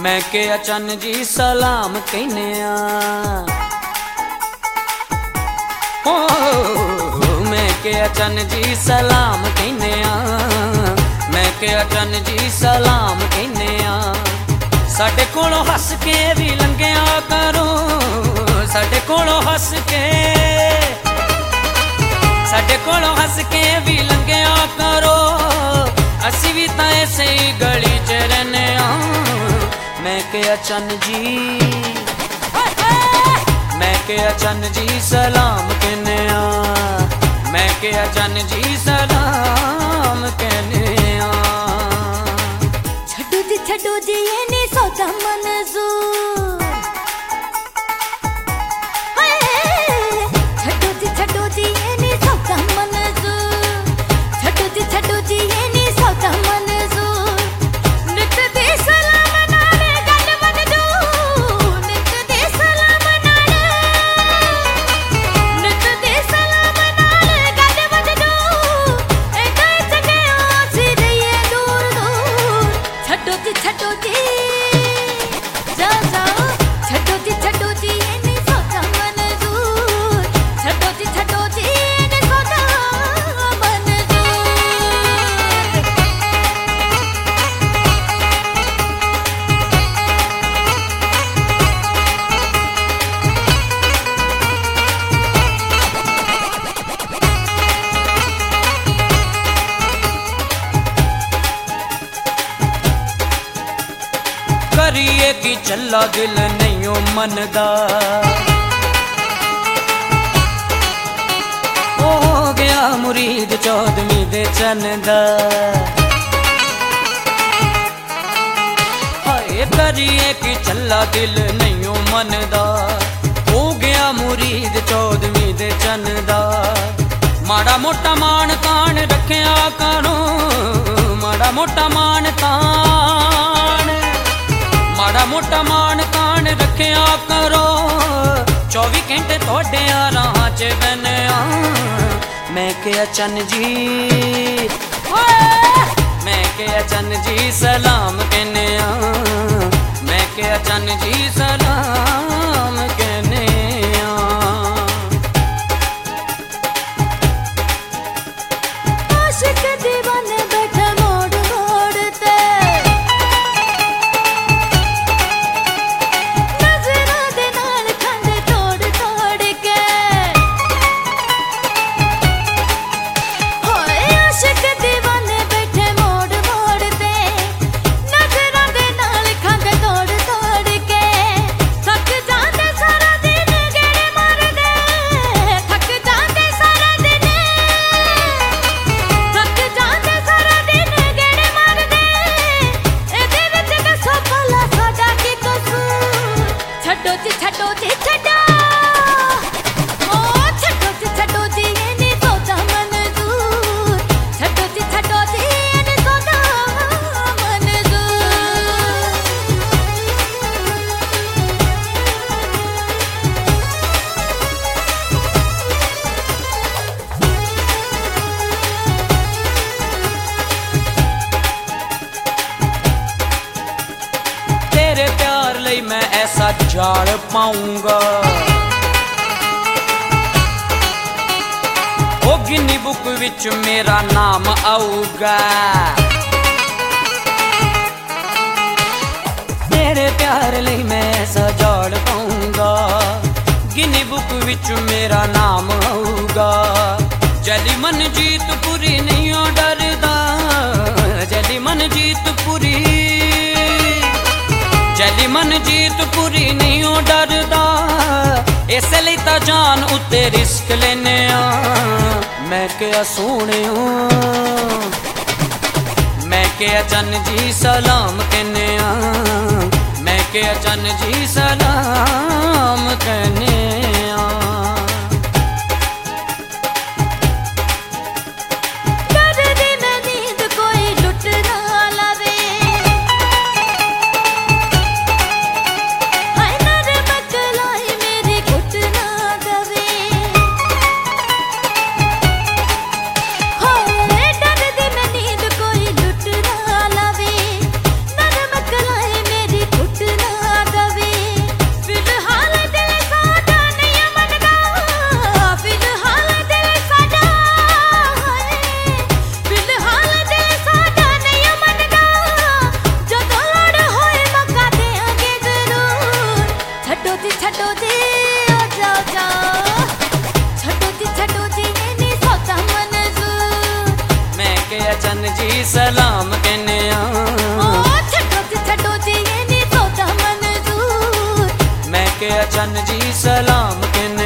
मैं के अचन जी सलाम कहने मैं के अचन जी सलाम कहने मैं के अचन जी सलाम कहने साडे कोलों हस के भी लंघिया करो साडे कोलों हस के साडे कोलों हस के भी लंघिया करो असी भी तां इसे गली च रहने मैं के अचन जी मैं के अचन जी सलाम कहने मैं के अचन जी सलाम कहने छड्डो जी ये नी सौदा मंजूर छड्डो जी ये नी सौदा मंजूर छड्डो जी ये नी सौदा मंजूर नित दे सलाम नाले गल मंजूर नित दे सलाम नाले नित दे सलाम नाले गल मंजूर ए कई जगह आसी रहिए दूर दूर छड्डो जी जा जाओ छड्डो जी ये नी सौदा मंजूर छड्डो जी ये नी सौदा मंजूर करिए कि चला दिल नहीं मनदा हो गया मुरीद चौदवी दे चंदा हाय करिए कि चला दिल नहीं मनदा हो गया मुरीद चौदवी दे चंदा माड़ा मोटा मान तान रखिया करो माड़ा मोटा मान तान माड़ा मोटा मान तान रखिया करो 24 घंटे थोड़े राह च बने मैं के अचन जी मैं के अचन जी सलाम कहने मैं के अचन जी सलाम कहने आशिक दीवाने बैठे मोड़ मोड़ ते नजरां दे नाल खंड तोड़ तोड़ के होए आशिक दीवाने बैठे मोड़ मोड़ ते नजरां दे नाल खंड तोड़ तोड़ के थक जांदे सारा दिन गेड़े मारदे थक जांदे सारा दिन थक जांदे सारा दिन गेड़े मारदे एदे विच दसो भला साडा की कसूर छड्डो जी छड्डो ओ छड्डो जी ये नी सौदा मंजूर छड्डो जी ये नी सौदा तेरे प्यार लई मैं ऐसा जाल पाऊंगा ओ गिनी बुक विच मेरा नाम आऊगा तेरे प्यार लई मैं ऐसा जाल पाऊंगा गिनी बुक विच मेरा नाम आऊगा जली मन जीत पूरी नहीं हो डरदा जली मन जीत पूरी जली मन जीत पूरी नहीं हो डरदा इसलिए ता जान उत्ते रिस्क लेने मैं क्या सोने मैं क्या अचन जी सलाम कहने मैं क्या अचन जी सलाम कहने डरदी मैं नींद कोई लुट ना लावे हाय नरम कलाई मेरी घुट ना दवे होए डरदी मैं नींद कोई लुट ना लावे नरम कलाई मेरी घुट चन जी सलाम कहने छटो जी ये नी सौदा मंजूर। मैं क्या चन जी सलाम कहने